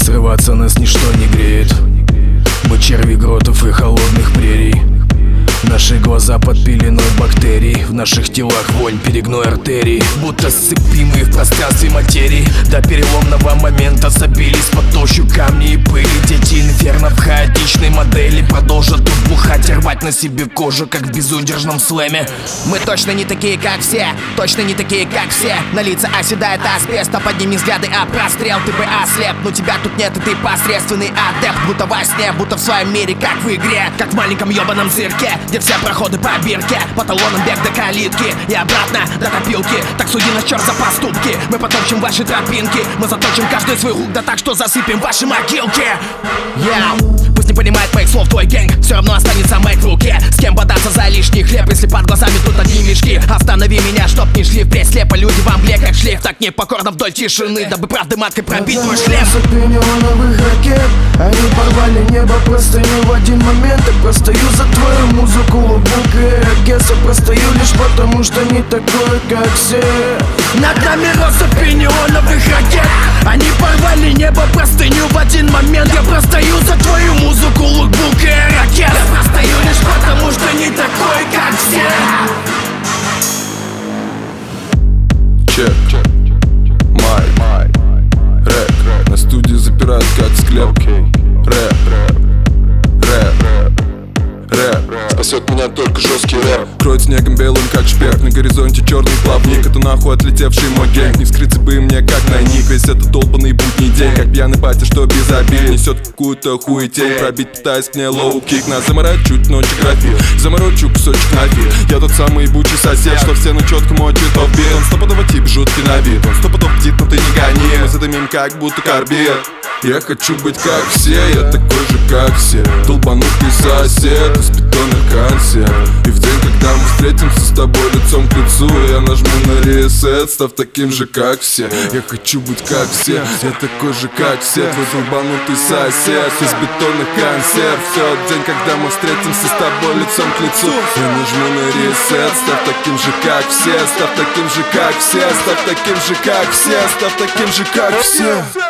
Срываться нас ничто не греет. Мы черви гротов и холодных прерий. Наши глаза под пеленой бактерий. В наших телах вонь перегной артерий. Будто сцепимые в пространстве материи. До переломного момента забились под толщу камней и пыли. Дети инферно в хаотичной модели продолжат тут бухать и рвать на себе кожу, как в безудержном слэме. Мы точно не такие, как все, точно не такие, как все. На лица оседает асбест, а подними взгляды, а прострел, ты бы ослеп. Но тебя тут нет, и ты посредственный адепт. Будто во сне, будто в своем мире, как в игре. Как в маленьком ёбаном цирке, где все проходы по бирке. По талонам бег до калитки и обратно до копилки. Так суди нас, черт, за поступки. Мы потопчем ваши тропинки. Мы заточим каждый свой хук, да так, что засыпем ваши могилки. Пусть не понимает моих слов твой гэнг, все равно останется мейк в руке. С кем бодаться за лишний хлеб, если под глазами тут одни мешки. Останови меня, чтоб не шли впредь слепо. Люди в амбле, как шлейф, так непокорно вдоль тишины, дабы правды маткой пробить твой шлем. Новых ракет, они порвали небо простыню в один момент. Я простою за твою музыку, лукбук и ракет. Я простою лишь потому, что не такой, как все. Над нами россыпь неоновых ракет. Они порвали небо простыню в один момент. Я простою за твою музыку, лукбук и ракет. Я простою лишь потому, что не такой, как все. Чек, май, рэп. На студии запирают как склеп. Рэп. Спасет меня только жесткий рэп. Кроет снегом белым, как шпек. На горизонте черный плавник. Это нахуй отлетевший мой гэнг. Не вскрыться бы мне, как на них. Весь этот долбанный будний день. Как пьяный батя, что без обид несет какую-то хуетень. Пробить пытаясь мне лоу-кик. Нас заморочуть ночи графи. Заморочу кусочек нафиг. Я тот самый ебучий сосед, что в стену четко мой цветов бит. Он стопудово тип жуткий на вид. Он стопудов птит, но ты не гони. Мы задымим как будто карбид. Я хочу быть как все, я такой же как все. Долбанутый сосед из бетонных консерв. И в день, когда мы встретимся с тобой лицом к лицу, я нажму на ресет, став таким же как все. Я хочу быть как все, я такой же как все. Твой долбанутый сосед из бетонных консерв. Все, день, когда мы встретимся с тобой лицом к лицу, я нажму на ресет, став таким же как все. Став таким же как все, став таким же как все, став таким же как все.